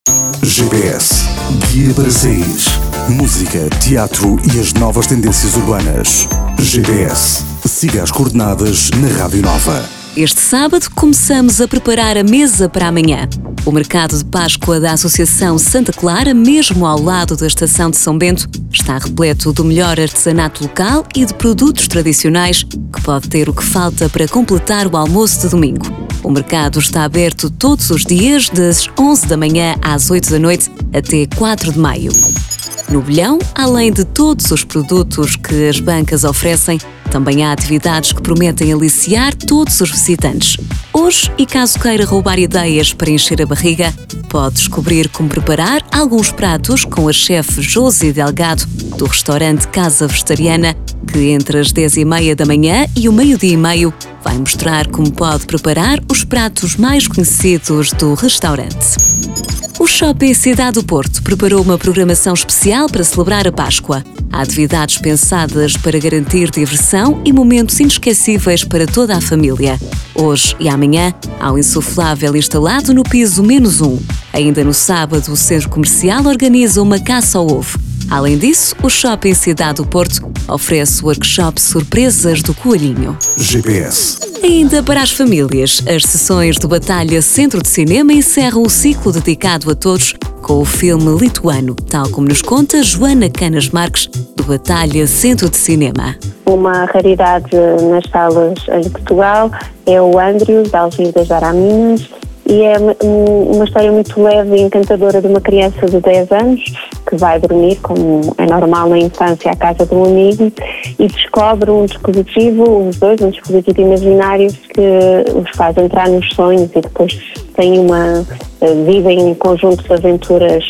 GPS, guia para saís. Música, teatro e as novas tendências urbanas. GPS, siga as coordenadas na Rádio Nova. Este sábado começamos a preparar a mesa para amanhã. O mercado de Páscoa da Associação Santa Clara, mesmo ao lado da Estação de São Bento, está repleto do melhor artesanato local e de produtos tradicionais que pode ter o que falta para completar o almoço de domingo. O mercado está aberto todos os dias, das 11 da manhã às 8 da noite até 4 de maio. No Bolhão, além de todos os produtos que as bancas oferecem, também há atividades que prometem aliciar todos os visitantes. Hoje, e caso queira roubar ideias para encher a barriga, pode descobrir como preparar alguns pratos com a chefe Josi Delgado, do restaurante Casa Vegetariana, que entre as 10h30 da manhã e o 12h30 vai mostrar como pode preparar os pratos mais conhecidos do restaurante. O Shopping Cidade do Porto preparou uma programação especial para celebrar a Páscoa. Há atividades pensadas para garantir diversão e momentos inesquecíveis para toda a família. Hoje e amanhã há um insuflável instalado no piso -1. Ainda no sábado, o Centro Comercial organiza uma caça ao ovo. Além disso, o Shopping Cidade do Porto oferece workshops surpresas do Coelhinho. GPS. Ainda para as famílias, as sessões do Batalha Centro de Cinema encerram o ciclo dedicado a todos com o filme lituano, tal como nos conta Joana Canas Marques, do Batalha Centro de Cinema. Uma raridade nas salas em Portugal é o Andrew, da Algirdas Araminas, e é uma história muito leve e encantadora de uma criança de 10 anos que vai dormir, como é normal na infância, à casa de um amigo, e descobre um dispositivo, os dois, um dispositivo imaginário que os faz entrar nos sonhos e depois vivem em conjunto de aventuras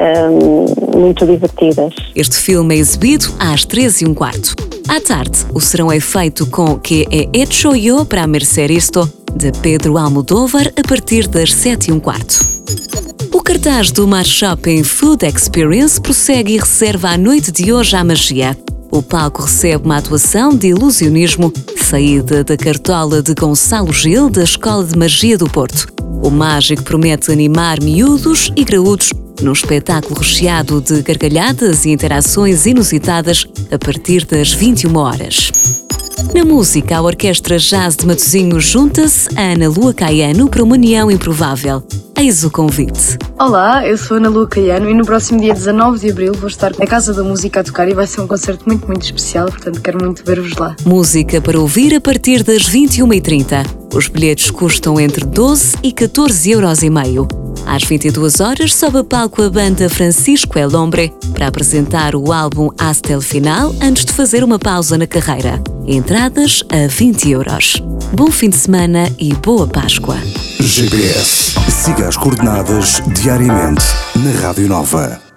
muito divertidas. Este filme é exibido às 13h15. À tarde, o serão é feito com Que é hecho yo para merecer isto, de Pedro Almodóvar, a partir das 7h15. O cartaz do Mar Shopping Food Experience prossegue e reserva à noite de hoje à magia. O palco recebe uma atuação de ilusionismo saída da cartola de Gonçalo Gil, da Escola de Magia do Porto. O mágico promete animar miúdos e graúdos num espetáculo recheado de gargalhadas e interações inusitadas a partir das 21 horas. Na música, a Orquestra Jazz de Matosinhos junta-se a Ana Lua Caiano para uma união improvável. Eis o convite. Olá, eu sou Ana Lua Caiano e no próximo dia 19 de abril vou estar na Casa da Música a tocar e vai ser um concerto muito, muito especial, portanto quero muito ver-vos lá. Música para ouvir a partir das 21h30. Os bilhetes custam entre 12 e 14,5 €. Às 22 horas, sobe a palco a banda Francisco El Hombre para apresentar o álbum Hasta el Final antes de fazer uma pausa na carreira. Entradas a 20 €. Bom fim de semana e boa Páscoa. GPS. Siga as coordenadas diariamente na Rádio Nova.